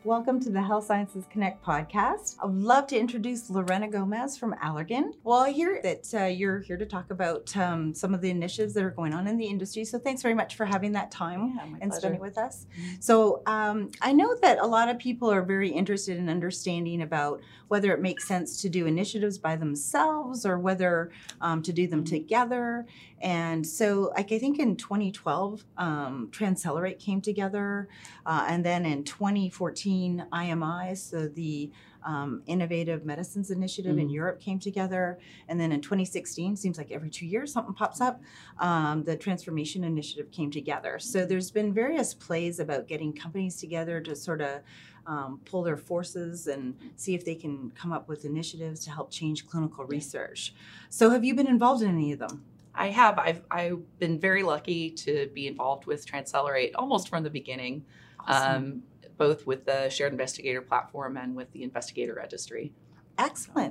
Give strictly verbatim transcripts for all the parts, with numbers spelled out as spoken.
Welcome to the Health Sciences Connect podcast. I'd love to introduce Lorena Gomez from Allergan. Well, I hear that uh, you're here to talk about um, some of the initiatives that are going on in the industry. So thanks very much for having that time Yeah, my and pleasure. spending with us. Mm-hmm. So um, I know that a lot of people are very interested in understanding about whether it makes sense to do initiatives by themselves or whether um, to do them mm-hmm. together. And so like, I think in twenty twelve, um, Transcelerate came together. Uh, and then in twenty fourteen, I M I, so the um, Innovative Medicines Initiative mm-hmm. in Europe came together. And then in twenty sixteen, seems like every two years something pops up, um, the Transformation Initiative came together. So there's been various plays about getting companies together to sort of um, pull their forces and see if they can come up with initiatives to help change clinical research. So have you been involved in any of them? I have. I've, I've been very lucky to be involved with Transcelerate almost from the beginning, awesome. um, both with the Shared Investigator Platform and with the Investigator Registry. Excellent.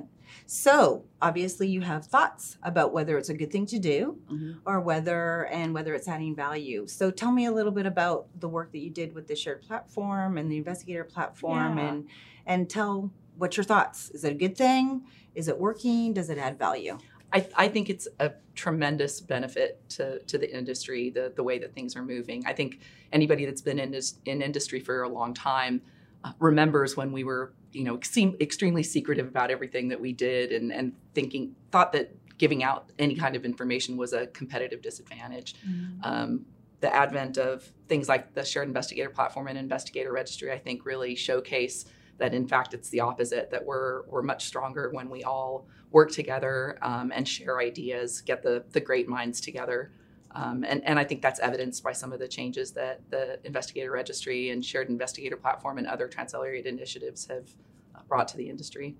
So obviously you have thoughts about whether it's a good thing to do mm-hmm. or whether and whether it's adding value. So tell me a little bit about the work that you did with the Shared Platform and the Investigator Platform yeah. and and tell what's your thoughts. Is it a good thing? Is it working? Does it add value? I, I think it's a tremendous benefit to, to the industry, the, the way that things are moving. I think anybody that's been in, this, in industry for a long time uh, remembers when we were, you know, seem extremely secretive about everything that we did and, and thinking, thought that giving out any kind of information was a competitive disadvantage. Mm-hmm. Um, the advent of things like the Shared Investigator Platform and Investigator Registry, I think, really showcase that in fact it's the opposite, that we're we're much stronger when we all work together um, and share ideas, get the the great minds together. Um, and, and I think that's evidenced by some of the changes that the Investigator Registry and Shared Investigator Platform and other Transcelerate initiatives have brought to the industry.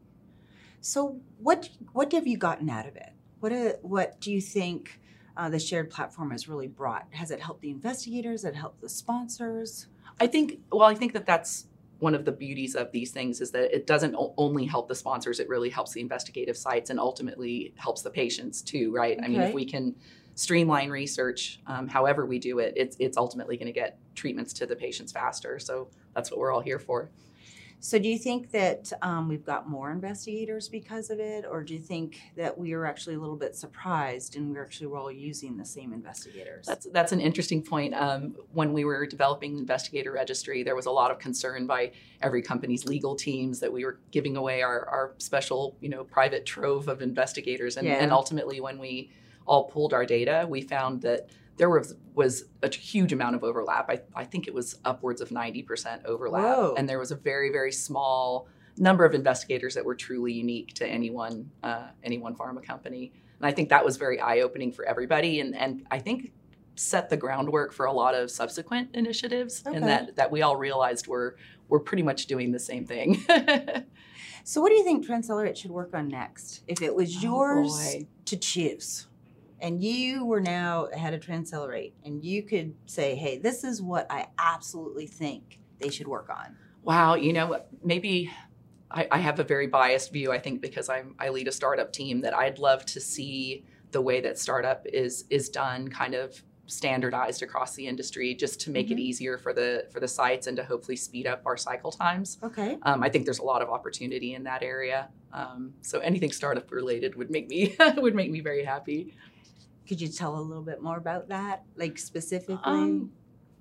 So what what have you gotten out of it? What uh, what do you think uh, the Shared Platform has really brought? Has it helped the investigators? Has it helped the sponsors? I think, well, I think that that's one of the beauties of these things is that it doesn't only help the sponsors, it really helps the investigative sites and ultimately helps the patients too, right? Okay. I mean, if we can streamline research, um, however we do it, it's, it's ultimately going to get treatments to the patients faster. So that's what we're all here for. So do you think that um, we've got more investigators because of it, or do you think that we are actually a little bit surprised and we're actually we're all using the same investigators? That's that's an interesting point. Um, when we were developing the Investigator Registry, there was a lot of concern by every company's legal teams that we were giving away our, our special, you know, private trove of investigators. And, yeah. and ultimately, when we all pulled our data, we found that there was, was a huge amount of overlap. I, I think it was upwards of ninety percent overlap. Whoa. And there was a very, very small number of investigators that were truly unique to any one, uh, any one pharma company. And I think that was very eye-opening for everybody. And, and I think set the groundwork for a lot of subsequent initiatives okay. and that, that we all realized we're, we're pretty much doing the same thing. So what do you think Transcelerate should work on next? If it was yours oh to choose, and you were now head of Transcelerate, and you could say, hey, this is what I absolutely think they should work on. Wow, you know, maybe I, I have a very biased view, I think, because I'm, I lead a startup team, that I'd love to see the way that startup is is done kind of standardized across the industry, just to make mm-hmm. it easier for the for the sites and to hopefully speed up our cycle times. Okay. Um, I think there's a lot of opportunity in that area. Um, so anything startup related would make me would make me very happy. Could you tell a little bit more about that, like specifically? Um,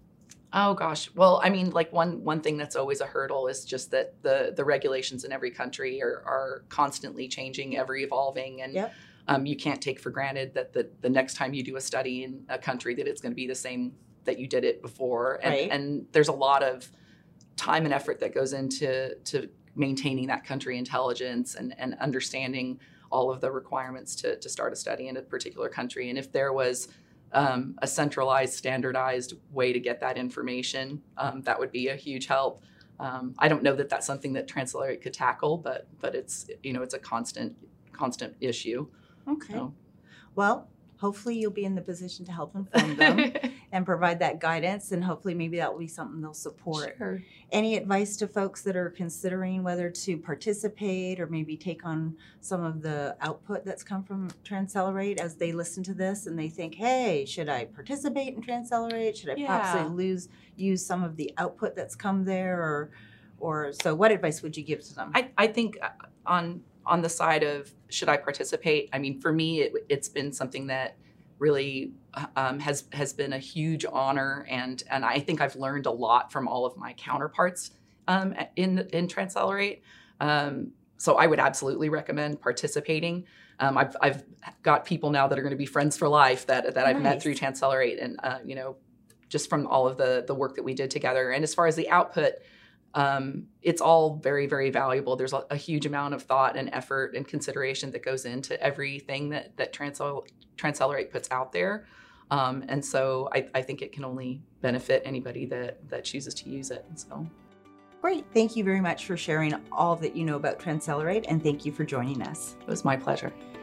oh gosh, well, I mean, like one one thing that's always a hurdle is just that the the regulations in every country are are constantly changing, ever evolving, and yep. um, you can't take for granted that the the next time you do a study in a country that it's going to be the same that you did it before, and right. and there's a lot of time and effort that goes into to maintaining that country intelligence and and understanding all of the requirements to, to start a study in a particular country. And if there was um, a centralized, standardized way to get that information, um, that would be a huge help. Um, I don't know that that's something that Transcelerate could tackle, but but it's, you know, it's a constant, constant issue. Okay. So. Well, hopefully you'll be in the position to help inform them and provide that guidance, and hopefully maybe that will be something they'll support. Sure. Any advice to folks that are considering whether to participate or maybe take on some of the output that's come from Transcelerate as they listen to this and they think, hey, should I participate in Transcelerate? Should I yeah. possibly lose, use some of the output that's come there? Or Or so what advice would you give to them? I, I think uh, on on the side of should I participate, I mean, for me, it, it's been something that really um, has has been a huge honor, and and I think I've learned a lot from all of my counterparts um, in in Transcelerate. Um, so I would absolutely recommend participating. Um, I've I've got people now that are going to be friends for life that that I've met Nice. through Transcelerate, and uh, you know, just from all of the the work that we did together. And as far as the output, um, it's all very, very valuable. There's a, a huge amount of thought and effort and consideration that goes into everything that that Transcel- Transcelerate puts out there. Um, and so I, I think it can only benefit anybody that that chooses to use it. So Great. Thank you very much for sharing all that you know about Transcelerate, and thank you for joining us. it was my pleasure.